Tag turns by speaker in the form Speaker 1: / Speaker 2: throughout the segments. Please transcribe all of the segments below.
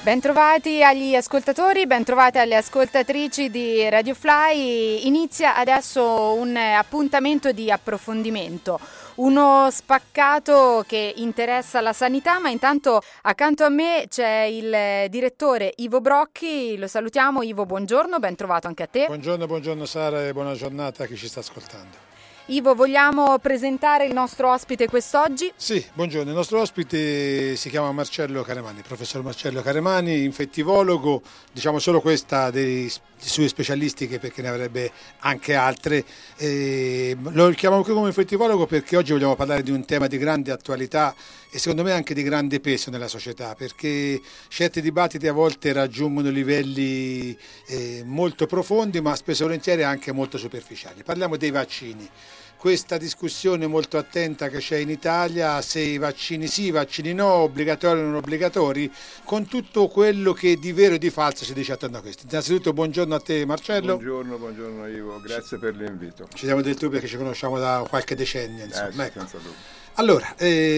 Speaker 1: Bentrovati agli ascoltatori, bentrovate alle ascoltatrici di Radio Fly. Inizia adesso un appuntamento di approfondimento, uno spaccato che interessa la sanità, ma intanto accanto a me c'è il direttore Ivo Brocchi. Lo salutiamo. Ivo, buongiorno, ben trovato anche a te.
Speaker 2: Buongiorno Sara e buona giornata a chi ci sta ascoltando.
Speaker 1: Ivo, vogliamo presentare il nostro ospite quest'oggi?
Speaker 2: Sì, buongiorno. Il nostro ospite si chiama Marcello Caremani, professor Marcello Caremani, infettivologo, diciamo solo questa dei sue specialistiche perché ne avrebbe anche altre. Lo chiamiamo qui come infettivologo perché oggi vogliamo parlare di un tema di grande attualità e secondo me anche di grande peso nella società, perché certi dibattiti a volte raggiungono livelli molto profondi ma spesso e volentieri anche molto superficiali. Parliamo dei vaccini. Questa discussione molto attenta che c'è in Italia, se i vaccini sì, i vaccini no, obbligatori o non obbligatori, con tutto quello che di vero e di falso si dice attorno a questo. Innanzitutto buongiorno a te Marcello.
Speaker 3: Buongiorno Ivo, grazie per l'invito.
Speaker 2: Ci siamo del tu perché ci conosciamo da qualche decennio, insomma.
Speaker 3: Sì,
Speaker 2: ecco.
Speaker 3: senza dubbio.
Speaker 2: Allora,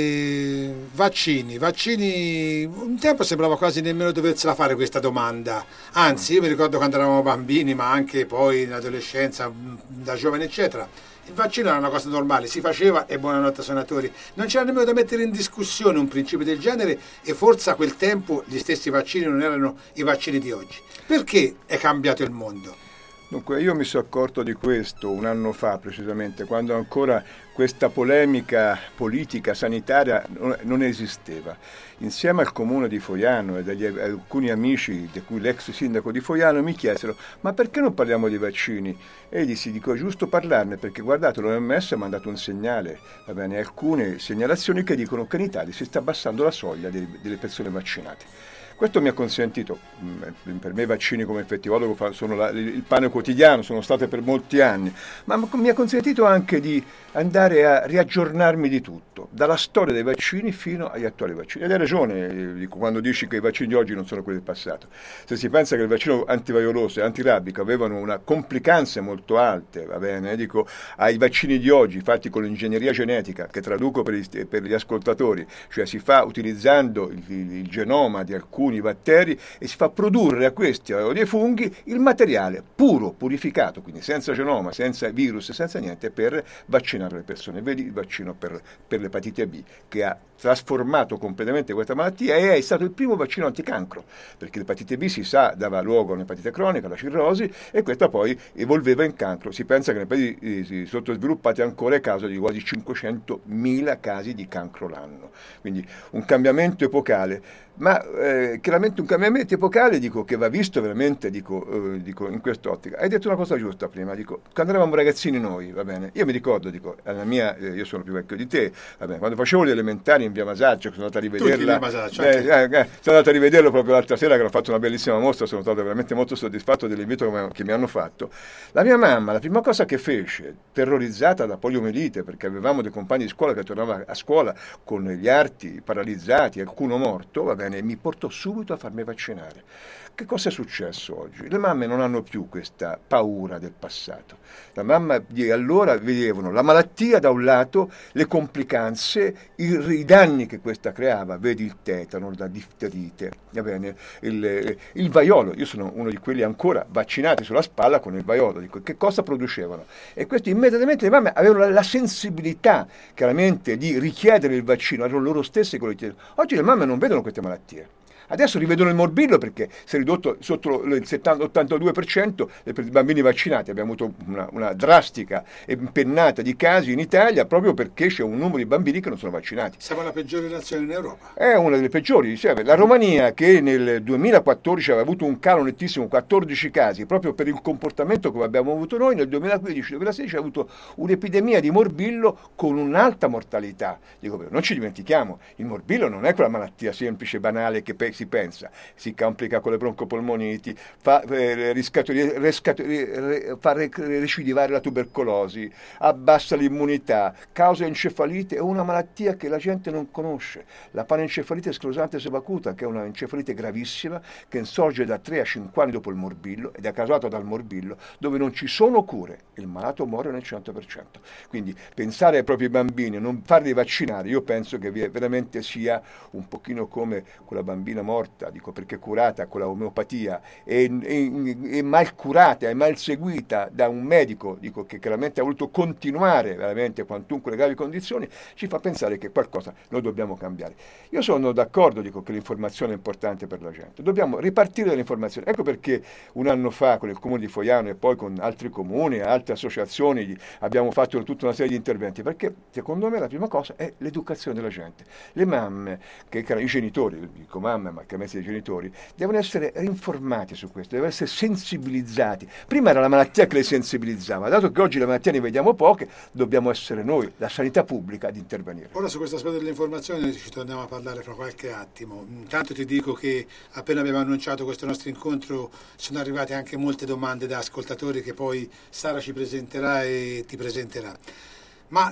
Speaker 2: vaccini, un tempo sembrava quasi nemmeno doversela fare questa domanda, anzi io mi ricordo quando eravamo bambini ma anche poi in adolescenza, da giovani eccetera, il vaccino era una cosa normale, si faceva e buonanotte ai suonatori, non c'era nemmeno da mettere in discussione un principio del genere e forse a quel tempo gli stessi vaccini non erano i vaccini di oggi. Perché è cambiato il mondo?
Speaker 3: Dunque io mi sono accorto di questo un anno fa precisamente, quando ancora questa polemica politica sanitaria non esisteva. Insieme al comune di Foiano e dagli alcuni amici, di cui l'ex sindaco di Foiano, mi chiesero: ma perché non parliamo di vaccini? E gli si dico: è giusto parlarne perché guardate, l'OMS ha mandato un segnale, va bene, alcune segnalazioni che dicono che in Italia si sta abbassando la soglia delle persone vaccinate. Questo mi ha consentito, per me i vaccini come infettivologo sono il pane quotidiano, sono state per molti anni, ma mi ha consentito anche di andare a riaggiornarmi di tutto, dalla storia dei vaccini fino agli attuali vaccini. Ed hai ragione, dico, quando dici che i vaccini di oggi non sono quelli del passato. Se si pensa che il vaccino antivaioloso e antirabico avevano una complicanze molto alte, va bene, dico, ai vaccini di oggi fatti con l'ingegneria genetica, che traduco per gli ascoltatori, cioè si fa utilizzando il genoma di alcuni batteri e si fa produrre a questi o dei funghi il materiale puro, purificato, quindi senza genoma, senza virus, senza niente, per vaccinare le persone. Vedi il vaccino per l'epatite B, che ha trasformato completamente questa malattia e è stato il primo vaccino anticancro, perché l'epatite B, si sa, dava luogo a un'epatite cronica, la cirrosi, e questa poi evolveva in cancro. Si pensa che nei paesi sottosviluppati ancora è caso di quasi 500.000 casi di cancro l'anno, quindi un cambiamento epocale. Ma chiaramente un cambiamento epocale, dico, che va visto veramente, dico, in quest'ottica. Hai detto una cosa giusta prima, dico, quando eravamo ragazzini noi, va bene, io mi ricordo, dico, io sono più vecchio di te, va bene, quando facevo gli elementari in via Masaccio, sono andato a rivederla, sono andato a rivederlo proprio l'altra sera, che hanno fatto una bellissima mostra, sono stato veramente molto soddisfatto dell'invito che mi hanno fatto. La mia mamma, la prima cosa che fece, terrorizzata da poliomielite, perché avevamo dei compagni di scuola che tornavano a scuola con gli arti paralizzati, alcuno morto, va bene, e mi portò subito a farmi vaccinare. Che cosa è successo oggi? Le mamme non hanno più questa paura del passato. La mamma di allora vedevano la malattia da un lato, le complicanze, i danni che questa creava, vedi il tetano, la difterite, va bene, il vaiolo. Io sono uno di quelli ancora vaccinati sulla spalla con il vaiolo. Dico, che cosa producevano? E questo immediatamente le mamme avevano la sensibilità chiaramente di richiedere il vaccino, erano loro stesse che lo chiedevano. Oggi le mamme non vedono queste malattie. Adesso rivedono il morbillo perché si è ridotto sotto il 70-82% per i bambini vaccinati. Abbiamo avuto una drastica impennata di casi in Italia proprio perché c'è un numero di bambini che non sono vaccinati.
Speaker 2: Siamo la peggiore nazione in Europa.
Speaker 3: È una delle peggiori. La Romania, che nel 2014 aveva avuto un calo nettissimo, 14 casi, proprio per il comportamento che abbiamo avuto noi, nel 2015-2016 ha avuto un'epidemia di morbillo con un'alta mortalità. Dico, non ci dimentichiamo, il morbillo non è quella malattia semplice, banale, che si pensa, si complica con le broncopolmoniti, fa recidivare la tubercolosi, abbassa l'immunità, causa encefalite, è una malattia che la gente non conosce, la panencefalite sclerosante subacuta, che è una encefalite gravissima che sorge da 3 a 5 anni dopo il morbillo ed è causata dal morbillo, dove non ci sono cure, il malato muore nel 100%. Quindi pensare ai propri bambini, non farli vaccinare, io penso che veramente sia un pochino come quella bambina morta, dico, perché curata con la omeopatia e mal curata e mal seguita da un medico, dico, che chiaramente ha voluto continuare veramente quantunque le gravi condizioni, ci fa pensare che qualcosa noi dobbiamo cambiare. Io sono d'accordo, dico, che l'informazione è importante per la gente, dobbiamo ripartire dall'informazione. Ecco perché un anno fa con il comune di Fogliano e poi con altri comuni e altre associazioni abbiamo fatto tutta una serie di interventi, perché secondo me la prima cosa è l'educazione della gente. Le mamme, i genitori, dico mamme ma che mezzo dei genitori, devono essere informati su questo, devono essere sensibilizzati. Prima era la malattia che le sensibilizzava, dato che oggi le malattie ne vediamo poche, dobbiamo essere noi, la sanità pubblica, ad intervenire.
Speaker 2: Ora su questo aspetto dell'informazione ci torniamo a parlare fra qualche attimo. Intanto ti dico che appena abbiamo annunciato questo nostro incontro sono arrivate anche molte domande da ascoltatori che poi Sara ci presenterà e ti presenterà. Ma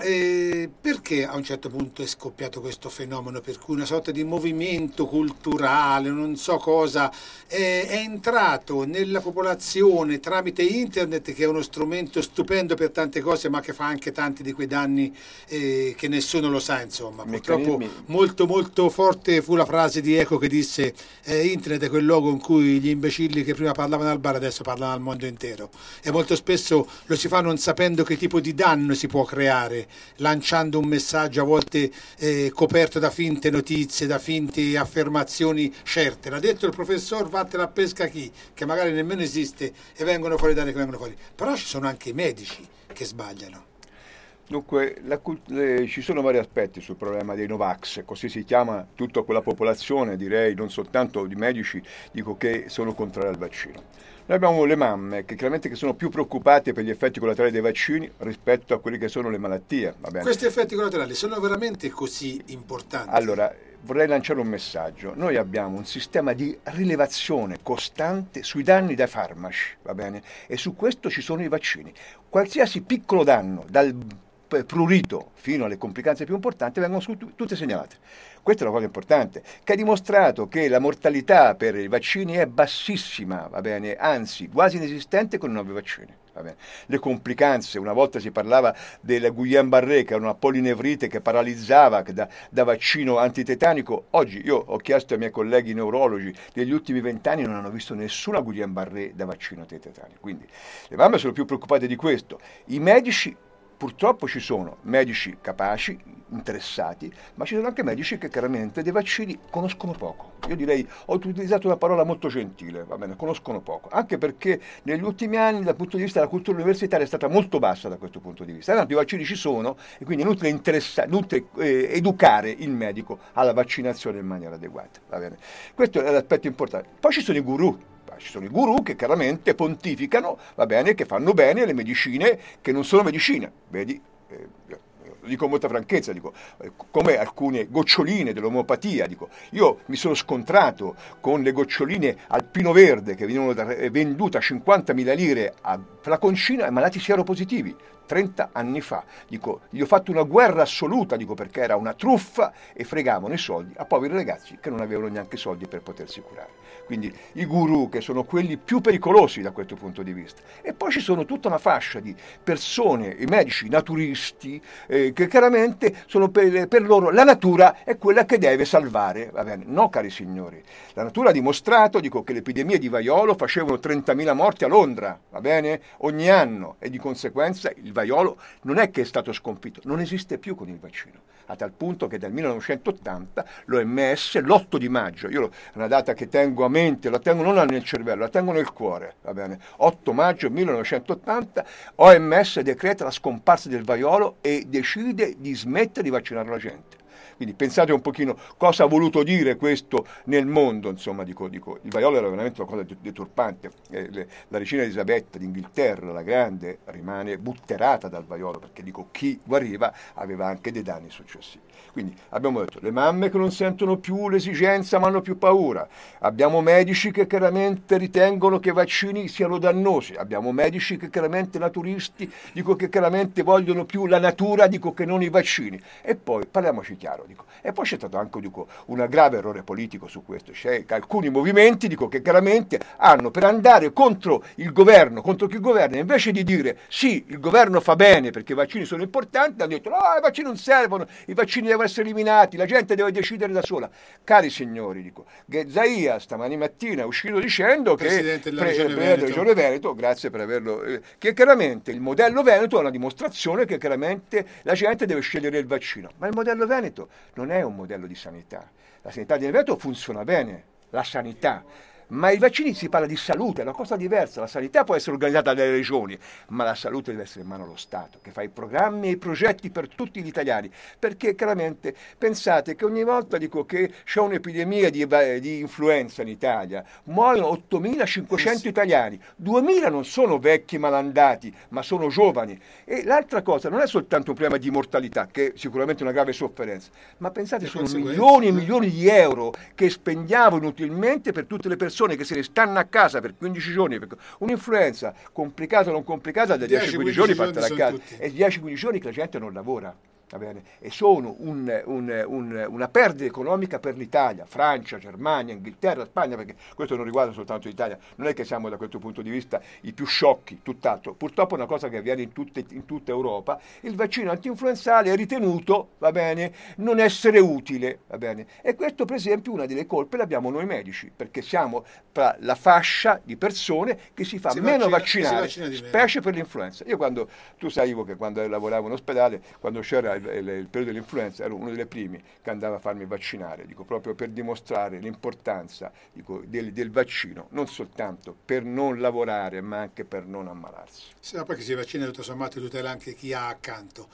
Speaker 2: perché a un certo punto è scoppiato questo fenomeno per cui una sorta di movimento culturale, non so cosa, è entrato nella popolazione tramite internet, che è uno strumento stupendo per tante cose ma che fa anche tanti di quei danni che nessuno lo sa, insomma. Purtroppo molto molto forte fu la frase di Eco che disse internet è quel luogo in cui gli imbecilli che prima parlavano al bar adesso parlano al mondo intero, e molto spesso lo si fa non sapendo che tipo di danno si può creare, lanciando un messaggio a volte coperto da finte notizie, da finte affermazioni certe. L'ha detto il professor Vattene a pesca chi, che magari nemmeno esiste, e vengono fuori dati che vengono fuori. Però ci sono anche i medici che sbagliano.
Speaker 3: Dunque, ci sono vari aspetti sul problema dei Novax, così si chiama tutta quella popolazione, direi non soltanto di medici, dico, che sono contrari al vaccino. Noi abbiamo le mamme che chiaramente sono più preoccupate per gli effetti collaterali dei vaccini rispetto a quelle che sono le malattie. Va bene?
Speaker 2: Questi effetti collaterali sono veramente così importanti?
Speaker 3: Allora, vorrei lanciare un messaggio. Noi abbiamo un sistema di rilevazione costante sui danni dai farmaci, va bene? E su questo ci sono i vaccini. Qualsiasi piccolo danno, dal prurito fino alle complicanze più importanti, vengono tutte segnalate. Questa è una cosa importante, che ha dimostrato che la mortalità per i vaccini è bassissima, va bene, anzi quasi inesistente con i nuovi vaccini. Va bene. Le complicanze, una volta si parlava della Guillain-Barré, che era una polinevrite che paralizzava da vaccino antitetanico. Oggi io ho chiesto ai miei colleghi neurologi, negli ultimi 20 anni non hanno visto nessuna Guillain-Barré da vaccino antitetanico. Quindi le mamme sono più preoccupate di questo. I medici, purtroppo ci sono medici capaci, interessati, ma ci sono anche medici che chiaramente dei vaccini conoscono poco. Io direi, ho utilizzato una parola molto gentile, va bene, conoscono poco, anche perché negli ultimi anni dal punto di vista della cultura universitaria è stata molto bassa da questo punto di vista. Tanto i vaccini ci sono e quindi è inutile educare il medico alla vaccinazione in maniera adeguata, va bene. Questo è l'aspetto importante. Poi ci sono i guru. Ci sono i guru che chiaramente pontificano, va bene, che fanno bene le medicine che non sono medicine. Vedi, lo dico con molta franchezza, dico, come alcune goccioline dell'omeopatia, dico, io mi sono scontrato con le goccioline Alpino Verde che venivano vendute a 50.000 lire a flaconcino ai malati sieropositivi. 30 anni fa, dico, gli ho fatto una guerra assoluta, dico, perché era una truffa e fregavano i soldi a poveri ragazzi che non avevano neanche soldi per potersi curare. Quindi i guru, che sono quelli più pericolosi da questo punto di vista. E poi ci sono tutta una fascia di persone, i medici, naturisti, che chiaramente sono per loro la natura è quella che deve salvare. Va bene? No, cari signori, la natura ha dimostrato, dico, che le epidemie di vaiolo facevano 30.000 morti a Londra, va bene? Ogni anno, e di conseguenza il vaiolo non è che è stato sconfitto, non esiste più con il vaccino, a tal punto che dal 1980 l'OMS, l'8 di maggio, io è una data che tengo a mente, la tengo non nel cervello, la tengo nel cuore, va bene? 8 maggio 1980, OMS decreta la scomparsa del vaiolo e decide di smettere di vaccinare la gente. Quindi pensate un pochino cosa ha voluto dire questo nel mondo, insomma, dico, il vaiolo era veramente una cosa deturpante. La regina Elisabetta d'Inghilterra, la grande, rimane butterata dal vaiolo, perché dico, chi guariva aveva anche dei danni successivi. Quindi abbiamo detto, le mamme che non sentono più l'esigenza ma hanno più paura, abbiamo medici che chiaramente ritengono che i vaccini siano dannosi, abbiamo medici che chiaramente naturisti, dico, che chiaramente vogliono più la natura, dico, che non i vaccini. E poi parliamoci chiaro, dico. E poi c'è stato anche, dico, un grave errore politico su questo. C'è alcuni movimenti, dico, che chiaramente hanno, per andare contro il governo, contro chi governa, invece di dire sì, il governo fa bene perché i vaccini sono importanti, hanno detto no, i vaccini non servono, i vaccini devono essere eliminati, la gente deve decidere da sola. Cari signori, dico, Zaia stamani mattina è uscito dicendo che
Speaker 2: Presidente della Regione
Speaker 3: Veneto, grazie per averlo, che chiaramente il modello Veneto è una dimostrazione che chiaramente la gente deve scegliere il vaccino. Ma il modello Veneto non è un modello di sanità. La sanità di Veneto funziona bene, la sanità. Ma i vaccini si parla di salute, è una cosa diversa. La sanità può essere organizzata dalle regioni, ma la salute deve essere in mano allo Stato, che fa i programmi e i progetti per tutti gli italiani. Perché chiaramente pensate che ogni volta dico che c'è un'epidemia di influenza in Italia, muoiono 8.500 italiani, 2.000 non sono vecchi malandati, ma sono giovani. E l'altra cosa non è soltanto un problema di mortalità, che è sicuramente una grave sofferenza, ma pensate sono milioni e milioni di euro che spendiamo inutilmente per tutte le persone che se ne stanno a casa per 15 giorni, perché un'influenza complicata o non complicata da 10-15 giorni fatta a casa, e 10-15 giorni che la gente non lavora. Va bene? E sono una perdita economica per l'Italia, Francia, Germania, Inghilterra, Spagna, perché questo non riguarda soltanto l'Italia, non è che siamo da questo punto di vista i più sciocchi, tutt'altro. Purtroppo è una cosa che avviene in tutta Europa, il vaccino antinfluenzale è ritenuto, va bene, non essere utile, va bene? E questo per esempio una delle colpe l'abbiamo noi medici, perché siamo tra la fascia di persone che si fa meno vaccinare, specie per l'influenza. Io quando, tu sai Ivo che quando lavoravo in ospedale, quando c'era il periodo dell'influenza ero uno dei primi che andava a farmi vaccinare, dico, proprio per dimostrare l'importanza, dico, del vaccino, non soltanto per non lavorare ma anche per non ammalarsi.
Speaker 2: Sì, ma poi che si vaccina tutto sommato tutela anche chi ha accanto.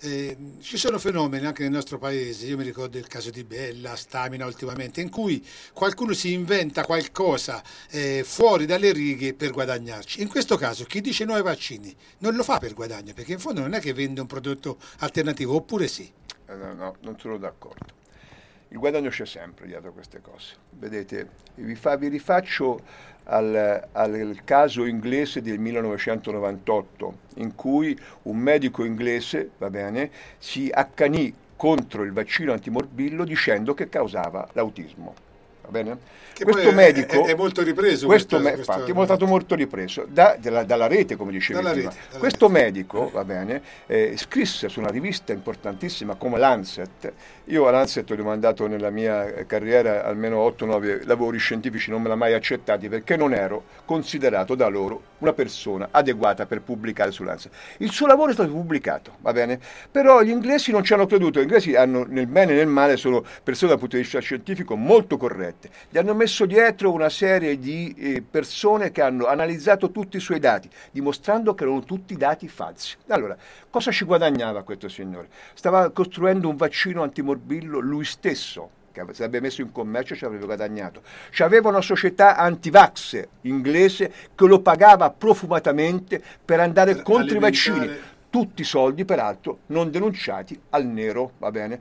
Speaker 2: Ci sono fenomeni anche nel nostro paese, io mi ricordo il caso di Bella, Stamina ultimamente, in cui qualcuno si inventa qualcosa fuori dalle righe per guadagnarci. In questo caso chi dice no ai vaccini non lo fa per guadagno, perché in fondo non è che vende un prodotto alternativo, oppure sì?
Speaker 3: No, non sono d'accordo. Il guadagno c'è sempre dietro a queste cose. Vedete, vi rifaccio al caso inglese del 1998, in cui un medico inglese, va bene, si accanì contro il vaccino antimorbillo dicendo che causava l'autismo. Va bene?
Speaker 2: Che
Speaker 3: questo medico
Speaker 2: è molto ripreso.
Speaker 3: Infatti è stato molto ripreso dalla rete, come dicevi prima. Questo medico, va bene, scrisse su una rivista importantissima come Lancet. Io a Lancet ho mandato nella mia carriera almeno 8-9 lavori scientifici, non me l'ha mai accettati perché non ero considerato da loro una persona adeguata per pubblicare su Lancet. Il suo lavoro è stato pubblicato, va bene? Però gli inglesi non ci hanno creduto. Gli inglesi hanno, nel bene e nel male, sono persone dal punto di vista scientifico molto corrette. Gli hanno messo dietro una serie di persone che hanno analizzato tutti i suoi dati, dimostrando che erano tutti dati falsi. Allora, cosa ci guadagnava questo signore? Stava costruendo un vaccino antimorbillo lui stesso, che se avrebbe messo in commercio ci avrebbe guadagnato. C'aveva una società anti-vax inglese che lo pagava profumatamente per andare contro i vaccini. Tutti soldi, peraltro, non denunciati al nero, va bene?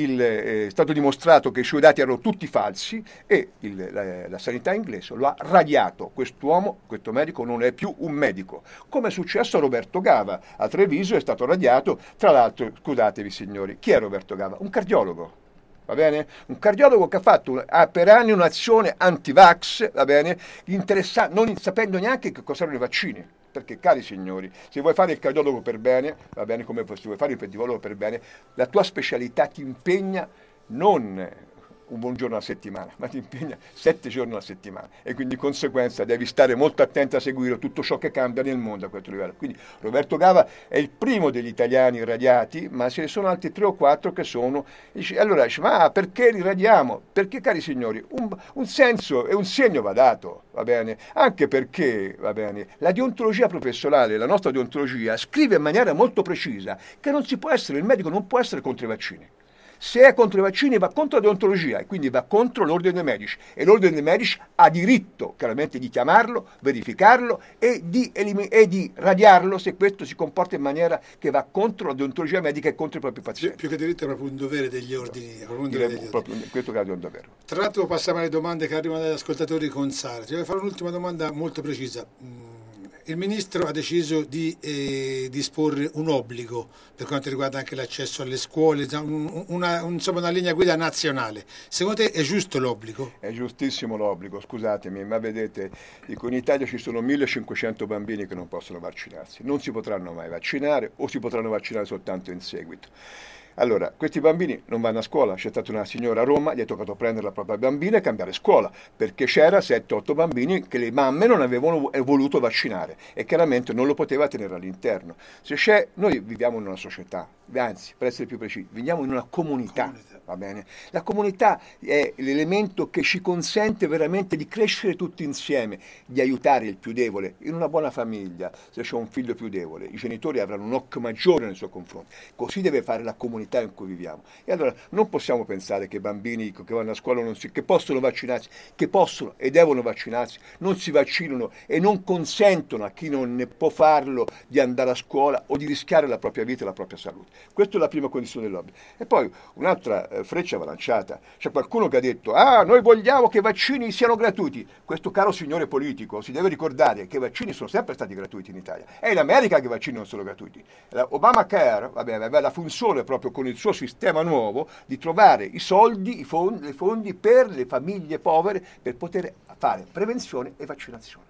Speaker 3: È stato dimostrato che i suoi dati erano tutti falsi e la sanità inglese lo ha radiato. Quest'uomo, questo medico, non è più un medico. Come è successo a Roberto Gava. A Treviso è stato radiato, tra l'altro, scusatevi signori, chi è Roberto Gava? Un cardiologo. Va bene? Un cardiologo che ha fatto per anni un'azione anti-vax, va bene? Non sapendo neanche che cos'erano i vaccini. Perché, cari signori, se vuoi fare il cardiologo per bene, va bene, come se vuoi fare il infettivologo per bene, la tua specialità ti impegna non un buon giorno alla settimana, ma ti impegna 7 giorni alla settimana e quindi di conseguenza devi stare molto attento a seguire tutto ciò che cambia nel mondo a questo livello. Quindi Roberto Gava è il primo degli italiani irradiati, ma ce ne sono altri 3 o 4 che sono. Allora dice, ma perché li irradiamo? Perché, cari signori, un senso e un segno va dato, va bene? Anche perché, va bene, la deontologia professionale, la nostra deontologia, scrive in maniera molto precisa che non si può essere, il medico non può essere contro i vaccini. Se è contro i vaccini va contro la deontologia e quindi va contro l'ordine dei medici e l'ordine dei medici ha diritto chiaramente di chiamarlo, verificarlo e di radiarlo se questo si comporta in maniera che va contro la deontologia medica e contro i propri pazienti.
Speaker 2: Più che diritto è proprio un dovere degli ordini.
Speaker 3: In questo caso è un dovere.
Speaker 2: Tra l'altro passiamo alle domande che arrivano dagli ascoltatori con Sara. Ti voglio fare un'ultima domanda molto precisa. Il Ministro ha deciso di disporre un obbligo per quanto riguarda anche l'accesso alle scuole, insomma una linea guida nazionale. Secondo te è giusto l'obbligo?
Speaker 3: È giustissimo l'obbligo, scusatemi, ma vedete, dico, in Italia ci sono 1500 bambini che non possono vaccinarsi, non si potranno mai vaccinare o si potranno vaccinare soltanto in seguito. Allora, questi bambini non vanno a scuola, c'è stata una signora a Roma, gli è toccato prendere la propria bambina e cambiare scuola, perché c'era 7-8 bambini che le mamme non avevano voluto vaccinare e chiaramente non lo poteva tenere all'interno. Noi viviamo in una società, anzi, per essere più precisi, viviamo in una comunità. Va bene? La comunità è l'elemento che ci consente veramente di crescere tutti insieme, di aiutare il più debole. In una buona famiglia, se c'è un figlio più debole, i genitori avranno un occhio maggiore nei suoi confronti. Così deve fare la comunità in cui viviamo. E allora non possiamo pensare che i bambini che vanno a scuola che possono vaccinarsi, che possono e devono vaccinarsi, non si vaccinano e non consentono a chi non ne può farlo di andare a scuola o di rischiare la propria vita e la propria salute. Questa è la prima condizione dell'obbligo. E poi un'altra freccia va lanciata. C'è qualcuno che ha detto: noi vogliamo che i vaccini siano gratuiti. Questo caro signore politico si deve ricordare che i vaccini sono sempre stati gratuiti in Italia. È in America che i vaccini non sono gratuiti. Obamacare aveva la funzione proprio con il suo sistema nuovo di trovare i fondi per le famiglie povere per poter fare prevenzione e vaccinazione.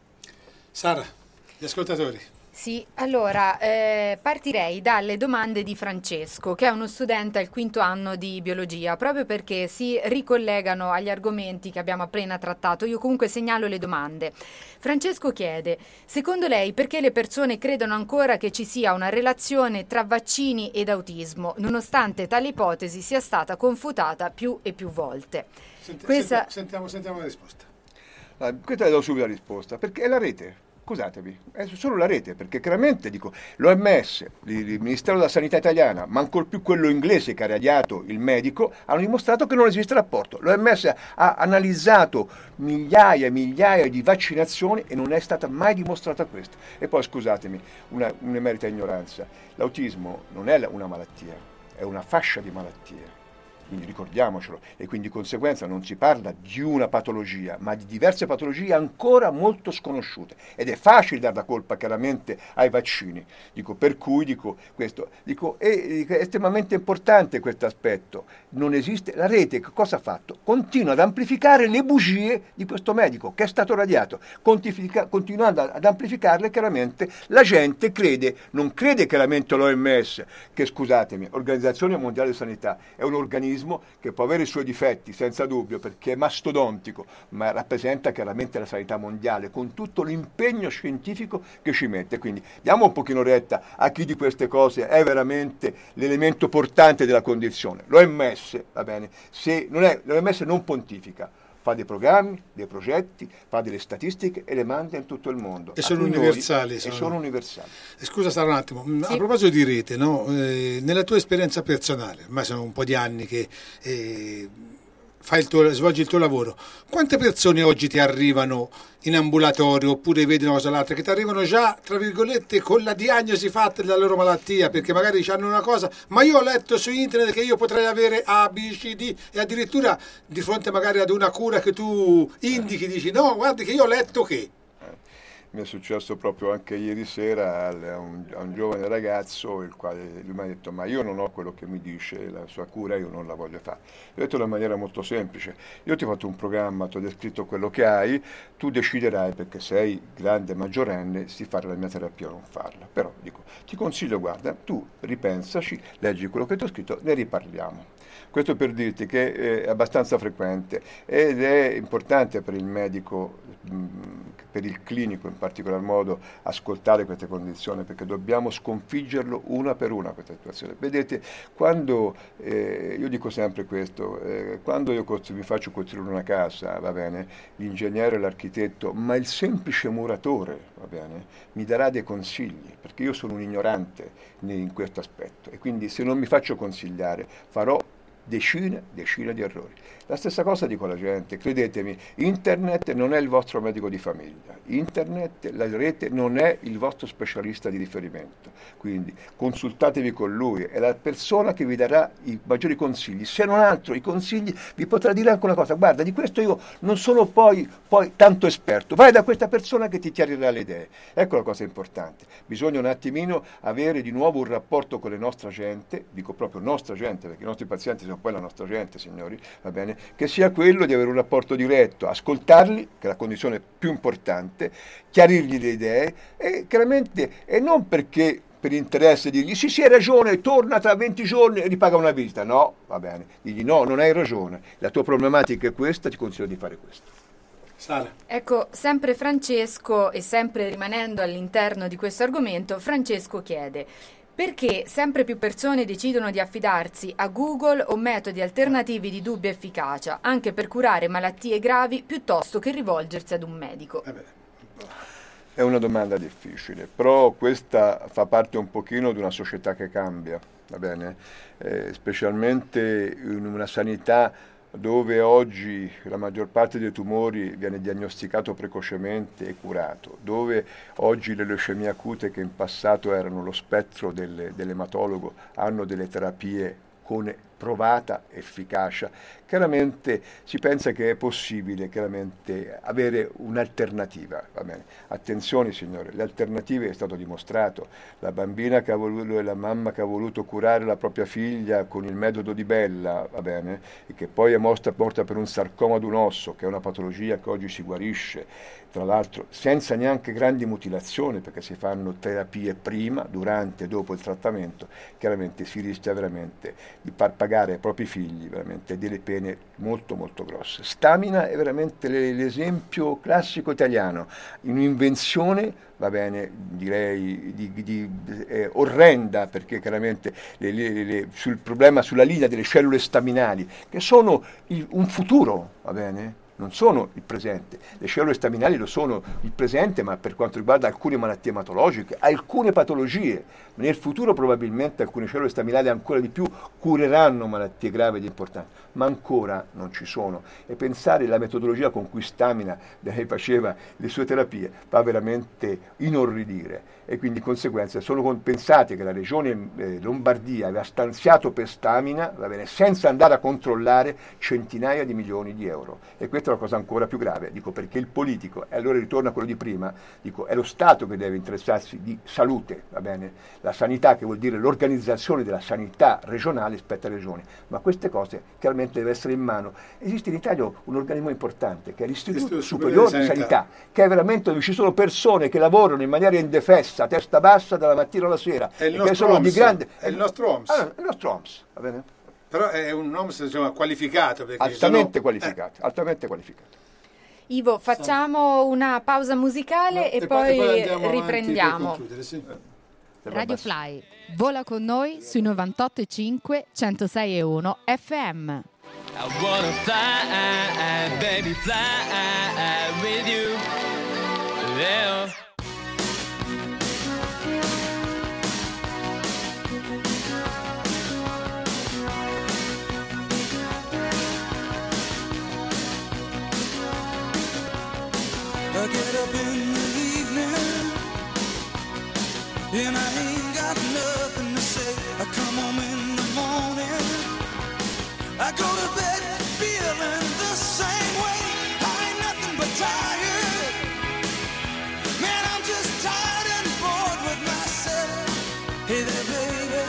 Speaker 2: Sara, gli ascoltatori.
Speaker 1: Sì, allora partirei dalle domande di Francesco, che è uno studente al 5º anno di biologia, proprio perché si ricollegano agli argomenti che abbiamo appena trattato. Io comunque segnalo le domande. Francesco chiede: secondo lei perché le persone credono ancora che ci sia una relazione tra vaccini ed autismo, nonostante tale ipotesi sia stata confutata più e più volte?
Speaker 2: Sentiamo la risposta.
Speaker 3: Questa le do subito la risposta, perché è la rete. Scusatemi, è solo la rete, perché chiaramente dico, l'OMS, il Ministero della Sanità italiana, ma ancor più quello inglese che ha radiato il medico, hanno dimostrato che non esiste rapporto. L'OMS ha analizzato migliaia e migliaia di vaccinazioni e non è stata mai dimostrata questa. E poi scusatemi, un'emerita ignoranza, l'autismo non è una malattia, è una fascia di malattie. Quindi ricordiamocelo, e quindi di conseguenza non si parla di una patologia, ma di diverse patologie ancora molto sconosciute. Ed è facile dare la colpa chiaramente ai vaccini. Per cui è estremamente importante questo aspetto. Non esiste, la rete cosa ha fatto? Continua ad amplificare le bugie di questo medico che è stato radiato. Continuando ad amplificarle, chiaramente la gente non crede chiaramente all'OMS, che scusatemi, Organizzazione Mondiale di Sanità, è un organismo che può avere i suoi difetti senza dubbio perché è mastodontico, ma rappresenta chiaramente la sanità mondiale con tutto l'impegno scientifico che ci mette. Quindi diamo un pochino retta a chi di queste cose è veramente l'elemento portante della condizione. L'OMS, va bene, l'OMS non pontifica, fa dei programmi, dei progetti, fa delle statistiche e le manda in tutto il mondo.
Speaker 2: E sono universali.
Speaker 3: Sono universali.
Speaker 2: Scusa Sara un attimo,
Speaker 1: sì.
Speaker 2: A proposito di rete, no? Nella tua esperienza personale, ormai sono un po' di anni che svolgi il tuo lavoro, quante persone oggi ti arrivano in ambulatorio oppure vedi una cosa o l'altra che ti arrivano già tra virgolette con la diagnosi fatta della loro malattia, perché magari hanno una cosa, ma io ho letto su internet che io potrei avere A, B, C, D, e addirittura di fronte magari ad una cura che tu indichi dici no, guardi che io ho letto che
Speaker 3: mi è successo proprio anche ieri sera a un giovane ragazzo, il quale lui mi ha detto: ma io non ho quello che mi dice la sua cura, io non la voglio fare. Io ho detto in una maniera molto semplice: io ti ho fatto un programma, ti ho descritto quello che hai, tu deciderai, perché sei grande maggiorenne, se fare la mia terapia o non farla. Però dico, ti consiglio, guarda, tu ripensaci, leggi quello che ti ho scritto, ne riparliamo. Questo per dirti che è abbastanza frequente ed è importante per il medico, per il clinico in particolar modo, ascoltare queste condizioni, perché dobbiamo sconfiggerlo una per una questa situazione. Vedete, quando io dico sempre questo, quando io mi faccio costruire una casa, va bene, l'ingegnere, l'architetto, ma il semplice muratore, va bene, mi darà dei consigli, perché io sono un ignorante in questo aspetto, e quindi se non mi faccio consigliare farò decine di errori. La stessa cosa dico alla gente, credetemi, internet non è il vostro medico di famiglia, internet, la rete non è il vostro specialista di riferimento, quindi consultatevi con lui, è la persona che vi darà i maggiori consigli, se non altro i consigli vi potrà dire anche una cosa, guarda, di questo io non sono poi tanto esperto, vai da questa persona che ti chiarirà le idee. Ecco la cosa importante, bisogna un attimino avere di nuovo un rapporto con la nostra gente, dico proprio nostra gente, perché i nostri pazienti sono poi la nostra gente, signori, va bene? Che sia quello di avere un rapporto diretto, ascoltarli, che è la condizione più importante, chiarirgli le idee e chiaramente, e non perché per interesse dirgli sì hai ragione, torna tra 20 giorni e ripaga una visita, no, va bene, digli no, non hai ragione, la tua problematica è questa, ti consiglio di fare questo.
Speaker 2: Sara.
Speaker 1: Ecco, sempre Francesco, e sempre rimanendo all'interno di questo argomento, Francesco chiede: perché sempre più persone decidono di affidarsi a Google o metodi alternativi di dubbia efficacia, anche per curare malattie gravi, piuttosto che rivolgersi ad un medico?
Speaker 3: È una domanda difficile, però questa fa parte un pochino di una società che cambia, va bene? Specialmente in una sanità dove oggi la maggior parte dei tumori viene diagnosticato precocemente e curato, dove oggi le leucemie acute che in passato erano lo spettro dell'ematologo hanno delle terapie con provata efficacia, chiaramente si pensa che è possibile chiaramente avere un'alternativa, va bene? Attenzione signore, le alternative è stato dimostrato, la bambina che ha voluto e la mamma che ha voluto curare la propria figlia con il metodo di Bella, va bene? E che poi è morta per un sarcoma ad un osso, che è una patologia che oggi si guarisce, tra l'altro senza neanche grandi mutilazioni, perché si fanno terapie prima, durante e dopo il trattamento, chiaramente si rischia veramente di far pagare ai propri figli veramente delle pene molto molto grosse. Stamina è veramente l'esempio classico italiano, in un'invenzione, va bene, direi orrenda, perché chiaramente sul problema sulla linea delle cellule staminali, che sono un futuro, va bene? Non sono il presente, le cellule staminali lo sono il presente, ma per quanto riguarda alcune malattie ematologiche, alcune patologie, nel futuro probabilmente alcune cellule staminali ancora di più cureranno malattie gravi ed importanti, ma ancora non ci sono. E pensare alla metodologia con cui Stamina faceva le sue terapie fa veramente inorridire. E quindi di conseguenza pensate che la regione Lombardia aveva stanziato per Stamina, va bene, senza andare a controllare centinaia di milioni di euro. E questa è una cosa ancora più grave, dico, perché il politico, e allora ritorno a quello di prima, dico, è lo Stato che deve interessarsi di salute, va bene? La sanità, che vuol dire l'organizzazione della sanità regionale spetta alle regioni, ma queste cose chiaramente deve essere in mano. Esiste in Italia un organismo importante che è l'Istituto Superiore di Sanità, che è veramente dove ci sono persone che lavorano in maniera indefessa, a testa bassa, dalla mattina alla sera.
Speaker 2: È il nostro OMS. È il nostro OMS.
Speaker 3: Allora, il nostro OMS, va bene?
Speaker 2: Però è un OMS, insomma, qualificato.
Speaker 3: Altamente qualificato, altamente qualificato.
Speaker 1: Ivo, facciamo una pausa musicale e poi riprendiamo.
Speaker 2: Sì.
Speaker 4: Radio Fly, vola con noi sui 98.5, 106.1 FM.
Speaker 5: I wanna fly, baby, fly with you. Yeah.
Speaker 6: I get up in the evening and I ain't got nothing to say. I come home in the morning, I go to bed feeling the same way. I ain't nothing but tired, man, I'm just tired and bored with myself. Hey there baby,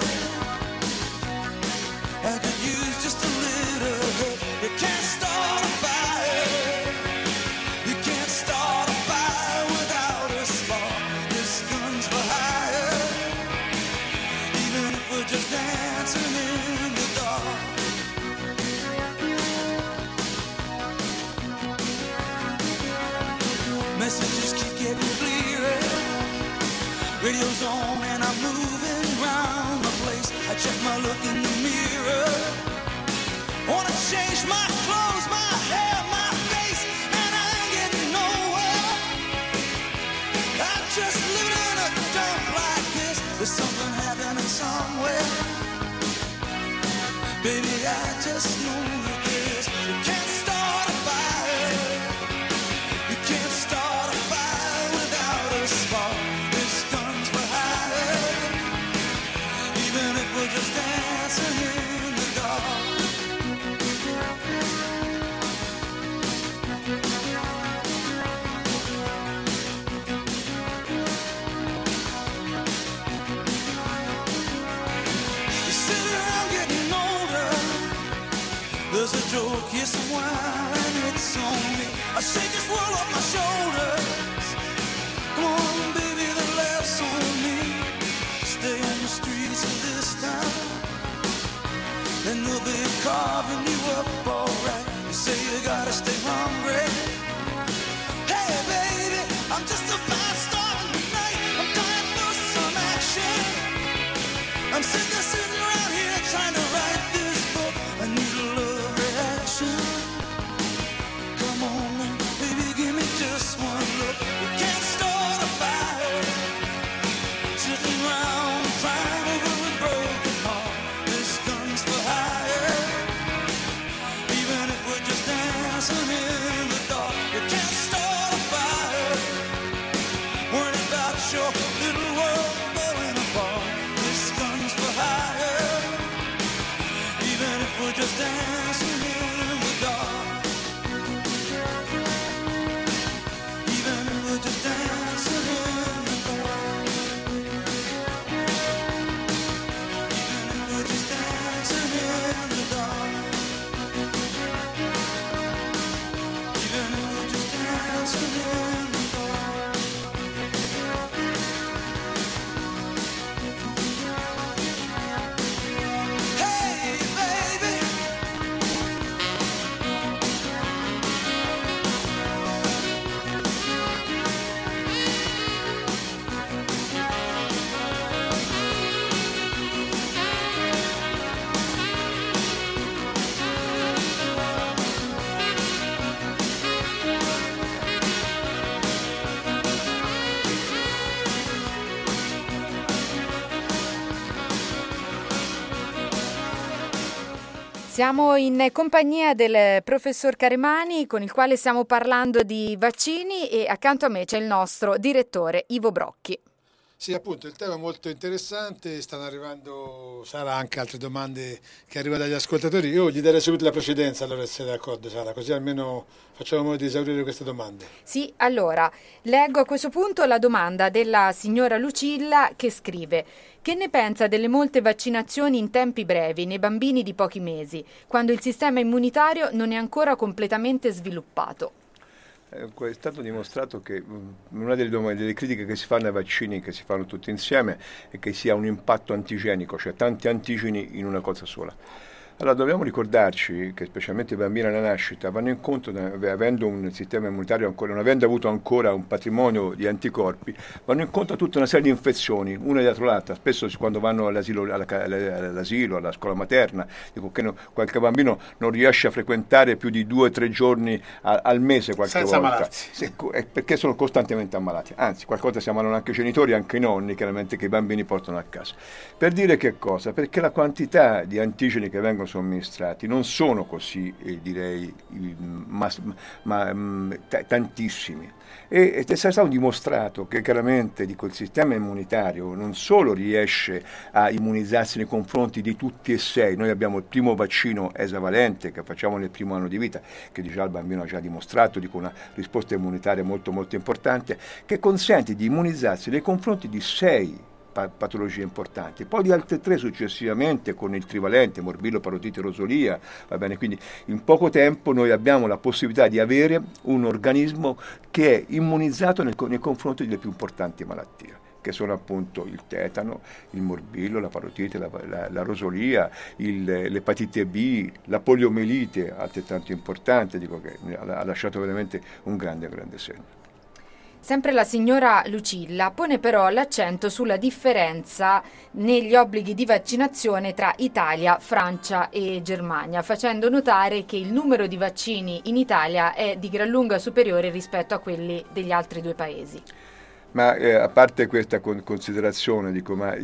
Speaker 6: I could use just a little help. You can't start a fire, you can't start a fire without a spark. This gun's for hire, even if we're just dancing in the dark. Messages keep getting clearer, radio's on and I'm moving around the place. I check my look in the mirror, wanna change my clothes, my hair, my face, and I ain't getting nowhere. I'm just living in a dump like this. There's something happening somewhere. Baby, I just know that this, you can't start a fire. You can't start a fire without a spark. This gun's for hire. Even if we're just dancing in the dark. You sit around getting older. There's a joke, here's some wine, it's on me. I shake this world off my shoulders. Come on, baby, the laughs on me. Stay on the streets of this town, and they'll be carving you up alright. You say you gotta stay hungry. Hey, baby, I'm just a fast star in the night. I'm dying for some action. I'm sitting around here trying to write this book. I need a love reaction. Come on now, baby, give me just one look. You can't start a fire sitting around crying over a broken heart. This gun's for hire. Even if we're just dancing in the dark, you can't start a fire worrying about your little world falling apart. This gun's for hire. Even if we're just dancing in the dark. Even if we're just dancing in the dark. Even if we're just dancing in the dark. Even if we're just dancing in the dark. Hey, baby.
Speaker 1: Siamo in compagnia del professor Caremani, con il quale stiamo parlando di vaccini, e accanto a me c'è il nostro direttore Ivo Brocchi.
Speaker 2: Sì, appunto, il tema è molto interessante, stanno arrivando, Sara, anche altre domande che arrivano dagli ascoltatori. Io gli darei subito la precedenza, allora, se sei d'accordo, Sara, così almeno facciamo modo di esaurire queste domande.
Speaker 1: Sì, allora, leggo a questo punto la domanda della signora Lucilla, che scrive: che ne pensa delle molte vaccinazioni in tempi brevi nei bambini di pochi mesi, quando il sistema immunitario non è ancora completamente sviluppato?
Speaker 3: È stato dimostrato che una delle critiche che si fanno ai vaccini, che si fanno tutti insieme, è che sia un impatto antigenico, cioè tanti antigeni in una cosa sola. Allora dobbiamo ricordarci che specialmente i bambini alla nascita vanno incontro, avendo un sistema immunitario ancora, non avendo avuto ancora un patrimonio di anticorpi, vanno incontro a tutta una serie di infezioni, una dietro l'altra. Spesso quando vanno all'asilo, alla scuola materna, dico che qualche bambino non riesce a frequentare più di 2 o 3 giorni al mese qualche
Speaker 2: senza
Speaker 3: volta.
Speaker 2: ammalarsi.
Speaker 3: Perché sono costantemente ammalati. Anzi, qualcosa si ammalano anche i genitori, anche i nonni, chiaramente, che i bambini portano a casa. Per dire che cosa? Perché la quantità di antigeni che vengono somministrati non sono così, direi, tantissimi. E è stato dimostrato che chiaramente il sistema immunitario non solo riesce a immunizzarsi nei confronti di tutti e 6, noi abbiamo il primo vaccino esavalente che facciamo nel primo anno di vita, che già il bambino ha già dimostrato una risposta immunitaria molto molto importante, che consente di immunizzarsi nei confronti di 6 patologie importanti, poi di altre 3 successivamente con il trivalente, morbillo, parotite, rosolia, va bene? Quindi in poco tempo noi abbiamo la possibilità di avere un organismo che è immunizzato nei confronti delle più importanti malattie, che sono appunto il tetano, il morbillo, la parotite, la rosolia, l'epatite B, la poliomielite, altrettanto importante, dico che ha lasciato veramente un grande segno.
Speaker 1: Sempre la signora Lucilla pone però l'accento sulla differenza negli obblighi di vaccinazione tra Italia, Francia e Germania, facendo notare che il numero di vaccini in Italia è di gran lunga superiore rispetto a quelli degli altri 2 paesi.
Speaker 3: Ma a parte questa considerazione,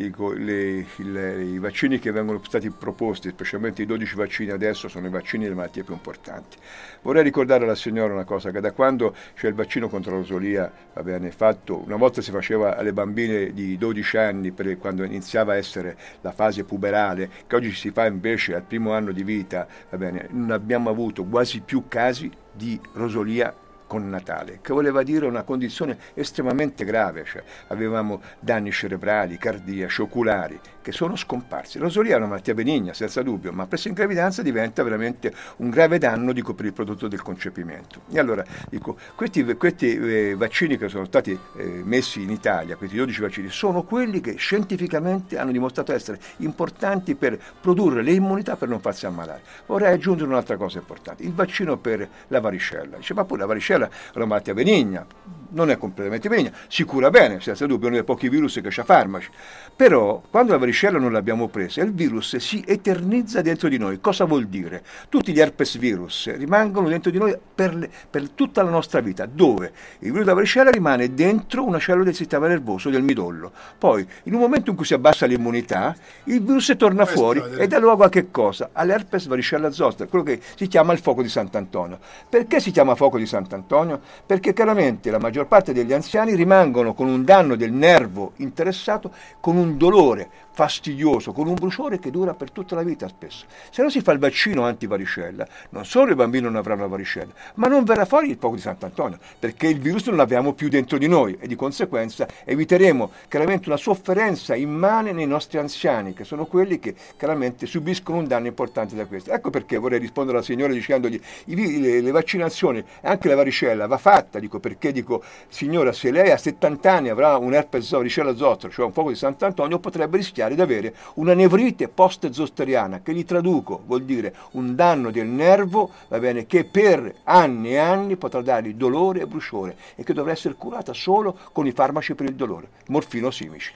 Speaker 3: i vaccini che vengono stati proposti, specialmente i 12 vaccini adesso, sono i vaccini delle malattie più importanti. Vorrei ricordare alla signora una cosa, che da quando c'è il vaccino contro la rosolia, va bene, fatto, una volta si faceva alle bambine di 12 anni, quando iniziava a essere la fase puberale, che oggi si fa invece al primo anno di vita, va bene, non abbiamo avuto quasi più casi di rosolia con Natale, che voleva dire una condizione estremamente grave, cioè avevamo danni cerebrali, cardiaci, oculari, che sono scomparsi. La rosolia è una malattia benigna, senza dubbio, ma presso in gravidanza diventa veramente un grave danno, per il prodotto del concepimento. E allora, questi vaccini che sono stati messi in Italia, questi 12 vaccini, sono quelli che scientificamente hanno dimostrato essere importanti per produrre le immunità per non farsi ammalare. Vorrei aggiungere un'altra cosa importante, il vaccino per la varicella. Dice, ma pure la varicella è una malattia benigna, non è completamente benigna, si cura bene, senza dubbio, uno dei pochi virus che c'ha farmaci, però quando la varicella non l'abbiamo presa, il virus si eternizza dentro di noi. Cosa vuol dire? Tutti gli herpes virus rimangono dentro di noi per tutta la nostra vita, dove il virus della varicella rimane dentro una cellula del sistema nervoso, del midollo. Poi, in un momento in cui si abbassa l'immunità, il virus torna fuori e dà luogo a che cosa? All'herpes varicella zoster, quello che si chiama il fuoco di Sant'Antonio. Perché si chiama fuoco di Sant'Antonio? Perché chiaramente la maggior parte degli anziani rimangono con un danno del nervo interessato, con un dolore fastidioso, con un bruciore che dura per tutta la vita spesso. Se non si fa il vaccino antivaricella, non solo i bambini non avranno la varicella, ma non verrà fuori il fuoco di Sant'Antonio, perché il virus non l'abbiamo più dentro di noi e di conseguenza eviteremo chiaramente una sofferenza immane nei nostri anziani, che sono quelli che chiaramente subiscono un danno importante da questo. Ecco perché vorrei rispondere alla signora dicendogli le vaccinazioni, anche la varicella va fatta, perché signora, se lei a 70 anni avrà un herpes varicella zoster, cioè un fuoco di Sant'Antonio, potrebbe rischiare di avere una nevrite post-zosteriana, che gli traduco vuol dire un danno del nervo, va bene, che per anni e anni potrà dargli dolore e bruciore e che dovrà essere curata solo con i farmaci per il dolore, morfino simici.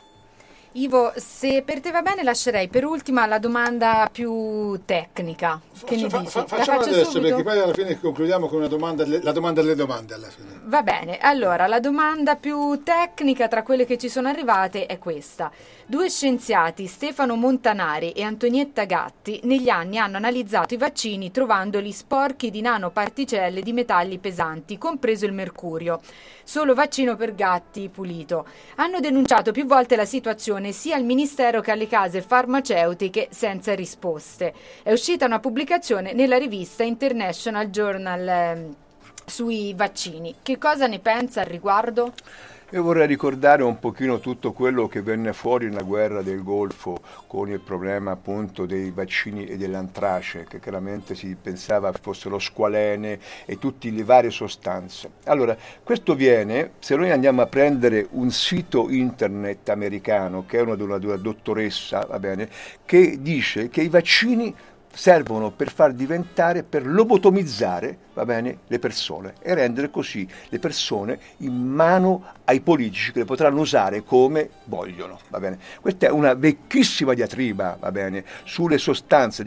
Speaker 1: Ivo, se per te va bene, lascerei per ultima la domanda più tecnica. Che ne dici?
Speaker 2: Facciamo adesso subito? Perché poi alla fine concludiamo con la domanda delle domande alla fine.
Speaker 1: Va bene, allora la domanda più tecnica tra quelle che ci sono arrivate è questa. 2 scienziati, Stefano Montanari e Antonietta Gatti, negli anni hanno analizzato i vaccini trovandoli sporchi di nanoparticelle di metalli pesanti, compreso il mercurio. Solo vaccino per gatti pulito. Hanno denunciato più volte la situazione sia al Ministero che alle case farmaceutiche senza risposte. È uscita una pubblicazione nella rivista International Journal sui vaccini. Che cosa ne pensa al riguardo?
Speaker 3: Io vorrei ricordare un pochino tutto quello che venne fuori nella guerra del Golfo con il problema appunto dei vaccini e dell'antrace, che chiaramente si pensava fossero squalene e tutte le varie sostanze. Allora, questo viene, se noi andiamo a prendere un sito internet americano, che è una dottoressa, va bene, che dice che i vaccini servono per lobotomizzare, va bene, le persone e rendere così le persone in mano ai politici che le potranno usare come vogliono, va bene. Questa è una vecchissima diatriba, va bene, sulle sostanze.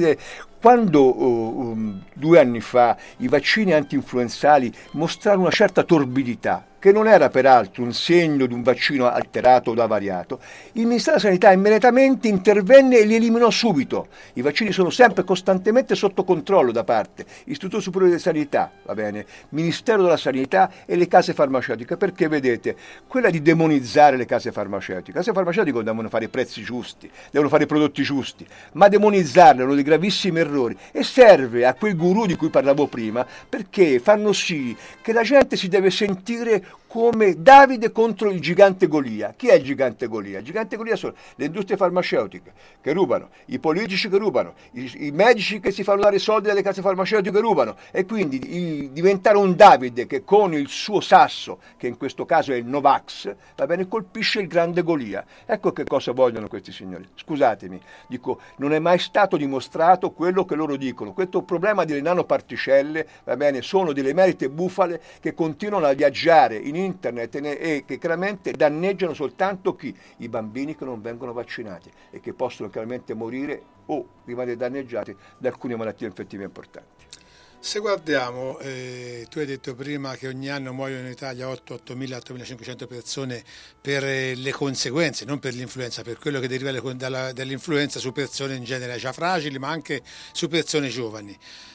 Speaker 3: Quando 2 anni fa i vaccini anti-influenzali mostrarono una certa torbidità, che non era peraltro un segno di un vaccino alterato o avariato, il Ministero della Sanità immediatamente intervenne e li eliminò subito. I vaccini sono sempre costantemente sotto controllo da parte Istituto Superiore di Sanità, va bene, Ministero della Sanità e le case farmaceutiche, perché vedete, quella di demonizzare le case farmaceutiche devono fare i prezzi giusti, devono fare i prodotti giusti, ma demonizzarle è uno dei gravissimi errori e serve a quei guru di cui parlavo prima, perché fanno sì che la gente si deve sentire come Davide contro il gigante Golia. Chi è il gigante Golia? Il gigante Golia sono le industrie farmaceutiche che rubano, i politici che rubano, i medici che si fanno dare i soldi dalle case farmaceutiche che rubano, e quindi diventare un Davide che con il suo sasso, che in questo caso è il Novax, va bene, colpisce il grande Golia. Ecco che cosa vogliono questi signori. Scusatemi, non è mai stato dimostrato quello che loro dicono. Questo problema delle nanoparticelle, va bene, sono delle emerite bufale che continuano a viaggiare in internet e che chiaramente danneggiano soltanto chi? I bambini che non vengono vaccinati e che possono chiaramente morire o rimanere danneggiati da alcune malattie infettive importanti.
Speaker 2: Se guardiamo, tu hai detto prima che ogni anno muoiono in Italia 8.000-8.500 persone per le conseguenze, non per l'influenza, per quello che deriva dall'influenza su persone in genere già fragili, ma anche su persone giovani.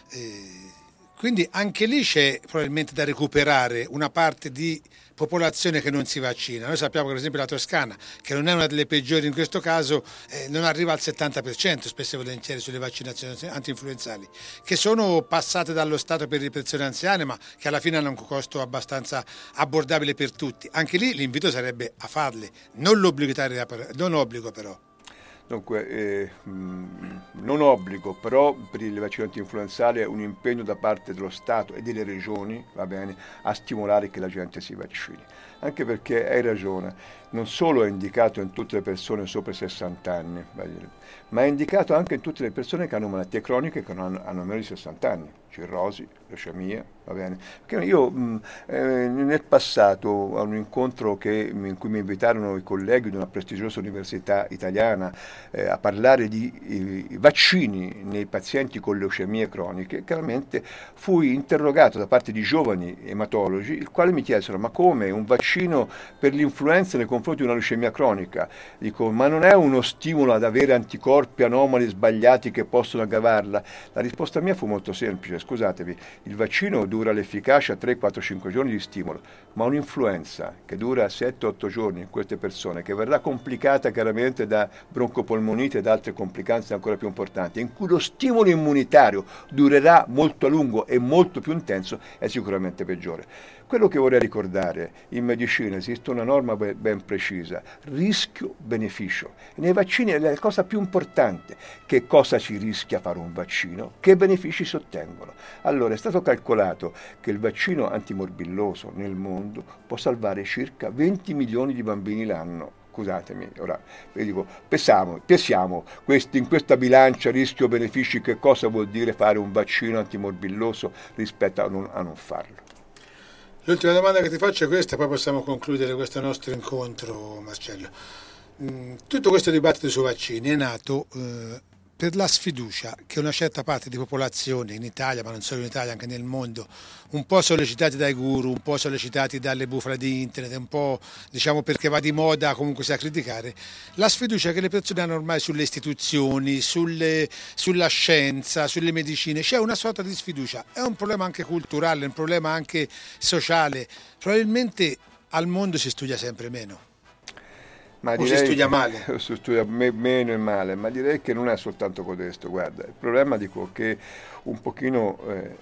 Speaker 2: Quindi anche lì c'è probabilmente da recuperare una parte di popolazione che non si vaccina. Noi sappiamo che per esempio la Toscana, che non è una delle peggiori in questo caso, non arriva al 70% spesso e volentieri sulle vaccinazioni anti-influenzali, che sono passate dallo Stato per le persone anziane, ma che alla fine hanno un costo abbastanza abbordabile per tutti. Anche lì l'invito sarebbe a farle, non obbligo però.
Speaker 3: Dunque, non obbligo, però per il vaccino antinfluenzale un impegno da parte dello Stato e delle regioni, va bene, a stimolare che la gente si vaccini. Anche perché hai ragione, non solo è indicato in tutte le persone sopra i 60 anni, ma è indicato anche in tutte le persone che hanno malattie croniche che hanno meno di 60 anni, cirrosi, leucemia, va bene. Perché io nel passato a un incontro in cui mi invitarono i colleghi di una prestigiosa università italiana a parlare di vaccini nei pazienti con leucemie croniche, chiaramente fui interrogato da parte di giovani ematologi, il quale mi chiesero: ma come un vaccino per l'influenza nei confronti di una leucemia cronica? Dico, ma non è uno stimolo ad avere anticorpi anomali sbagliati che possono aggravarla? La risposta mia fu molto semplice: scusatevi, il vaccino dura l'efficacia 3, 4, 5 giorni di stimolo, ma un'influenza che dura 7, 8 giorni in queste persone, che verrà complicata chiaramente da broncopolmonite ed altre complicanze ancora più importanti, in cui lo stimolo immunitario durerà molto a lungo e molto più intenso, è sicuramente peggiore. Quello che vorrei ricordare: in medicina esiste una norma ben precisa, rischio-beneficio. Nei vaccini è la cosa più importante. Che cosa si rischia a fare un vaccino? Che benefici si ottengono? Allora, è stato calcolato che il vaccino antimorbilloso nel mondo può salvare circa 20 milioni di bambini l'anno. Scusatemi, ora vi dico, pesiamo in questa bilancia rischio-benefici, che cosa vuol dire fare un vaccino antimorbilloso rispetto a non farlo.
Speaker 2: L'ultima domanda che ti faccio è questa, poi possiamo concludere questo nostro incontro, Marcello. Tutto questo dibattito sui vaccini è nato per la sfiducia che una certa parte di popolazione in Italia, ma non solo in Italia, anche nel mondo, un po' sollecitati dai guru, un po' sollecitati dalle bufale di internet, un po' diciamo perché va di moda comunque sia a criticare, la sfiducia che le persone hanno ormai sulle istituzioni, sulla scienza, sulle medicine. C'è una sorta di sfiducia, è un problema anche culturale, un problema anche sociale. Probabilmente al mondo si studia sempre meno. Si studia male?
Speaker 3: Si studia meno e male, ma direi che non è soltanto questo. Guarda, il problema, dico, che un pochino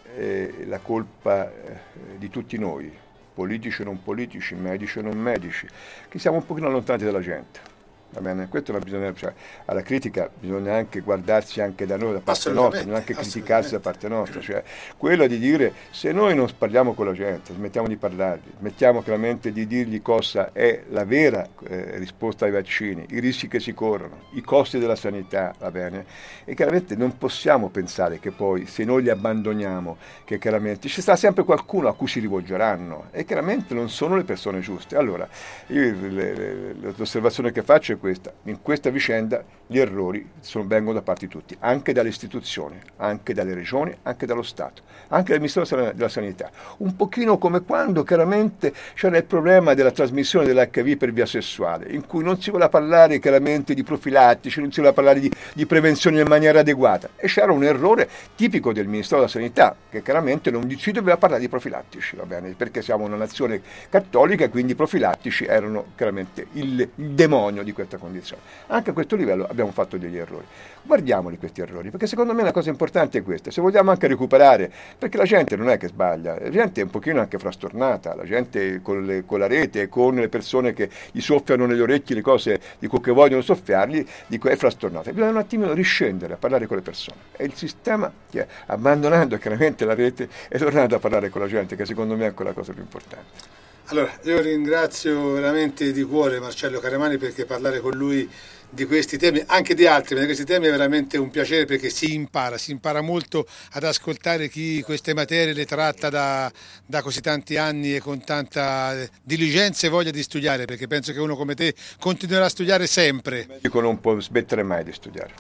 Speaker 3: è la colpa di tutti noi, politici e non politici, medici e non medici, che siamo un pochino allontanati dalla gente. Va bene? Questo non bisogna, alla critica bisogna anche guardarsi anche da noi, da parte nostra, bisogna anche criticarsi da parte nostra, cioè quella di dire: se noi non parliamo con la gente, smettiamo di parlargli, smettiamo chiaramente di dirgli cosa è la vera risposta ai vaccini, i rischi che si corrono, i costi della sanità, va bene? E chiaramente non possiamo pensare che poi, se noi li abbandoniamo, che chiaramente ci sarà sempre qualcuno a cui si rivolgeranno, e chiaramente non sono le persone giuste. Allora, io l'osservazione che faccio è questa: in questa vicenda gli errori vengono da parte di tutti, anche dalle istituzioni, anche dalle regioni, anche dallo Stato, anche dal Ministero della Sanità. Un pochino come quando chiaramente c'era il problema della trasmissione dell'HIV per via sessuale, in cui non si voleva parlare chiaramente di profilattici, non si voleva parlare di prevenzione in maniera adeguata, e c'era un errore tipico del Ministero della Sanità, che chiaramente non si doveva parlare di profilattici, va bene, perché siamo una nazione cattolica, quindi i profilattici erano chiaramente il demonio di questa condizione. Anche a questo livello abbiamo fatto degli errori. Guardiamoli questi errori, perché secondo me la cosa importante è questa: se vogliamo anche recuperare, perché la gente non è che sbaglia, la gente è un pochino anche frastornata, la gente con la rete, con le persone che gli soffiano negli orecchi le cose che vogliono soffiargli, è frastornata. Bisogna un attimino riscendere a parlare con le persone, e il sistema, abbandonando chiaramente la rete, è tornato a parlare con la gente, che secondo me è quella cosa più importante.
Speaker 2: Allora, io ringrazio veramente di cuore Marcello Caremani, perché parlare con lui di questi temi, anche di altri, ma di questi temi è veramente un piacere, perché si impara molto ad ascoltare chi queste materie le tratta da così tanti anni e con tanta diligenza e voglia di studiare, perché penso che uno come te continuerà a studiare sempre.
Speaker 3: Il medico non può smettere mai di studiare.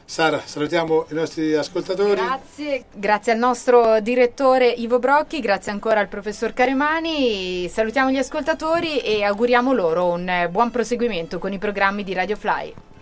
Speaker 2: Sara, salutiamo i nostri ascoltatori.
Speaker 1: Grazie al nostro direttore Ivo Brocchi, grazie ancora al professor Caremani, salutiamo gli ascoltatori e auguriamo loro un buon proseguimento con i programmi di Radio Fly.